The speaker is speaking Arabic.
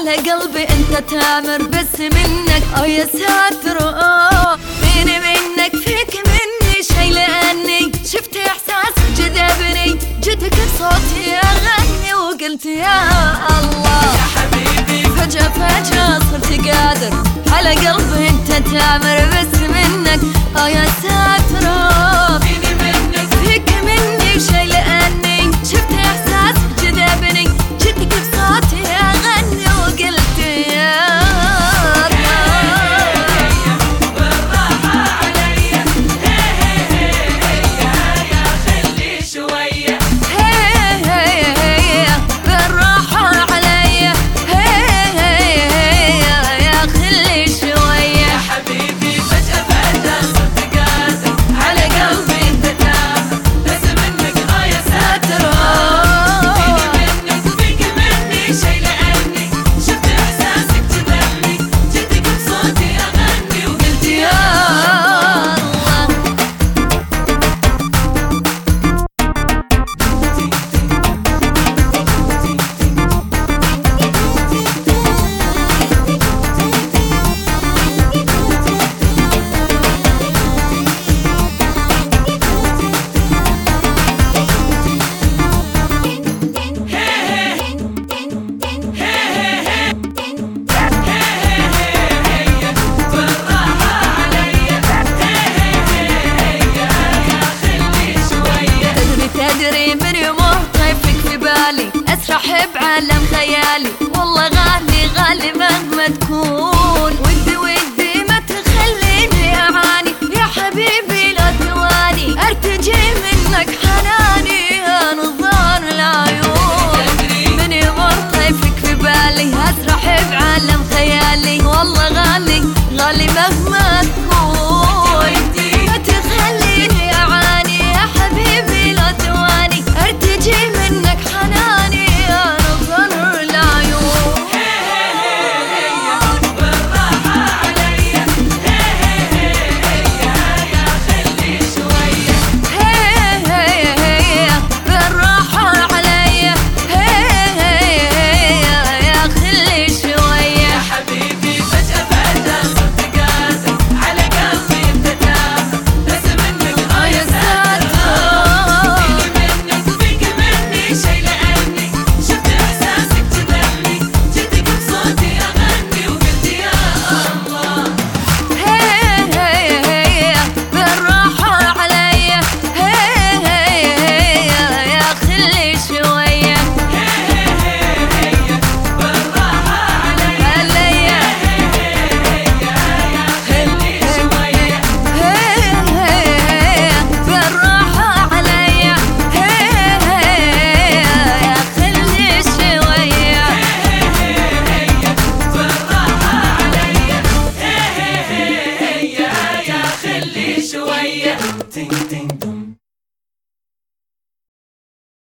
على قلبي انت تامر بس منك يا ساتر بيني منك فيك مني شي لاني شفت احساس جذبني جدك بصوتي اغني وقلت يا الله يا حبيبي فجأة صرت قادر على قلبي انت تامر بس منك يا ساتر بيني منك فيك مني شي لاني شفت احساس جذبني جدك بصوتي اغني وقلت يا بالراحة عليا يا خلي شوية بالراحة عليا يا خلي شوية يا حبيبي فجأة صرت قادر على قلبي انت تامر بس منك يا ساتر بيني منك فيك مني شي لأني شفت إحساسك جذبني جدك بصوتي أغني وقلت يا الله بالراحة عليا يا خلي شوية تدري من يوم طيفك في بالي اسرح بعالم خيالي والله غالي مهما تكون ودي ما تخليني اعاني يا حبيبي لا تواني ارتجي منك حناني يا نظار العيون من يوم طيفك في بالي اسرح بعالم خيالي والله غالي مهما تكون ما تخليني اعاني يا حبيبي لا تواني ارتجي منك حناني يا نظر العيون بالراحة عليا يا خلي شوية بالراحة عليا يا خلي شوية يا حبيبي فجأة صرت قادر على قلبي انت تامر بس منك يا ساتر بيني منك فيك مني شي لأني شفت إحساسك جذبني جدك بصوتي أغني وقلت يا الله بالراحة عليا يا خلي شوية بالراحة عليا يا خلي شوية بالراحة عليا يا خلي شوية بالراحة عليا يا خلي شوية